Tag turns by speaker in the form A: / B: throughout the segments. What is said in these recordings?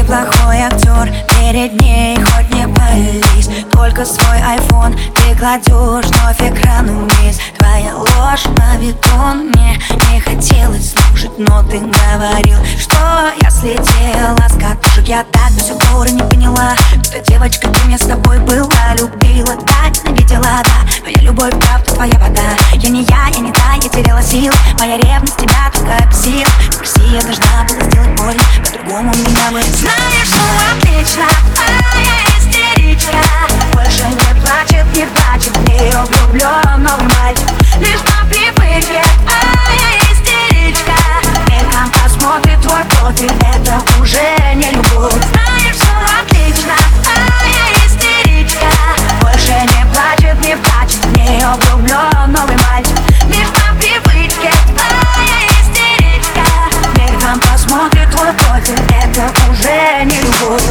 A: плохой актер, перед ней хоть не пались. Только свой айфон ты кладешь вновь экран вниз. Твоя ложь мавитон, мне не хотелось слушать, но ты говорил, что я слетела с катушек. Я так до сих пор и не поняла, что девочка, ты мне с тобой была, любила, да, ненавидела, да. Моя любовь, правда, твоя вода. Я не та, я теряла сил. Моя ревность тебя только бесила. Прости, я должна была сделать больно, по-другому меня бы. Знаешь, что отлично, я истеричка. Больше не плачет в нее влюбленный мальчик. Лишь по привычке, я истеричка. Мельком посмотрит твой профиль, это уже не любовь. Знаешь, что отлично, я истеричка. Больше не плачет в нее влюбленный мальчик. Лишь по привычке, я истеричка. Мельком посмотрит твой профиль, это уже не любовь.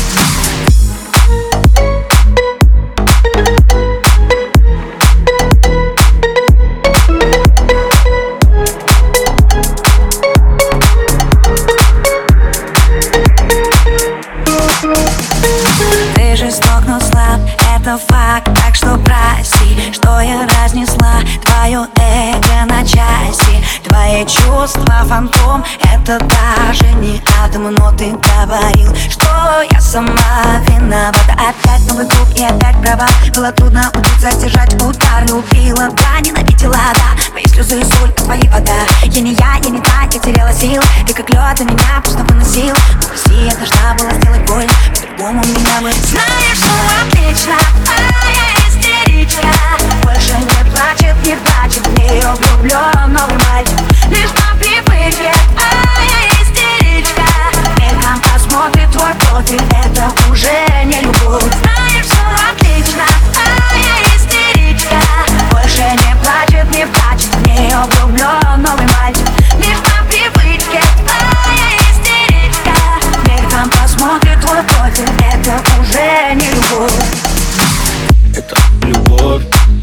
A: Ты жесток, но слаб, это факт, так что прости, что я разнесла твое эго на части. Твои чувства фантом, это даже не атом. Но ты говорил, что я сама виновата. Опять новый круг и опять права. Было трудно учиться держать удар. Любила, да, ненавидела, да. Мои слезы и соль, а твои вода. Я не та, я теряла силы. Ты как лед, меня просто выносил. Но прости, я должна была сделать больно, по-другому меня бы. Знаешь, что отлично, я истеричка. Больше не плачет в нее влюбленный мальчик. Лишь по привычке, я истеричка. Мельком посмотрит твой профиль, это уже не любовь. Знаешь, что отлично, я истеричка. Больше не плачет в нее влюбленный мальчик. Лишь по привычке, я истеричка. Мельком посмотрит твой профиль, это уже не любовь.
B: Это любовь.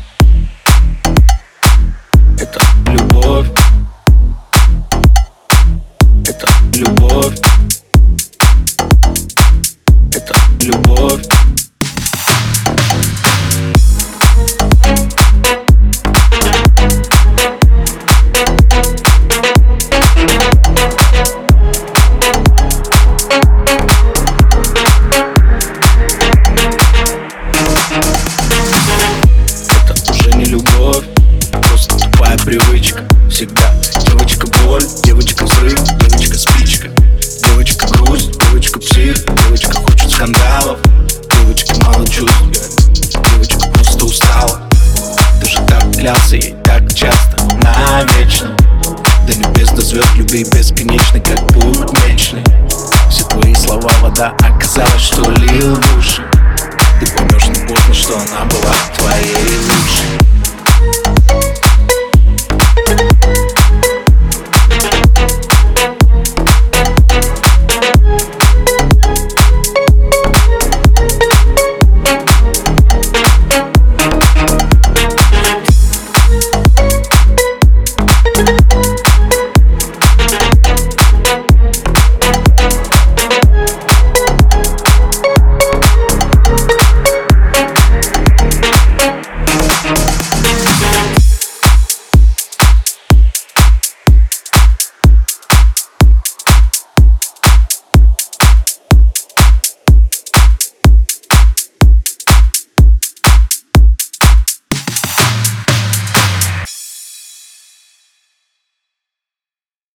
B: Это любовь. Это любовь. Это любовь. Это уже не любовь, просто тупая привычка. Всегда девочка боль, девочка взрыв, девочка спичка. Девочка грусть, девочка псих, девочка хочет скандалов. Девочка мало чувств, девочка просто устала. Ты же так клялся ей так часто, навечно. До небес, до звезд, любви бесконечной, как путь мечный. Все твои слова вода, оказалось, что лил в уши. Ты поймешь не поздно, что она была твоей лучшей.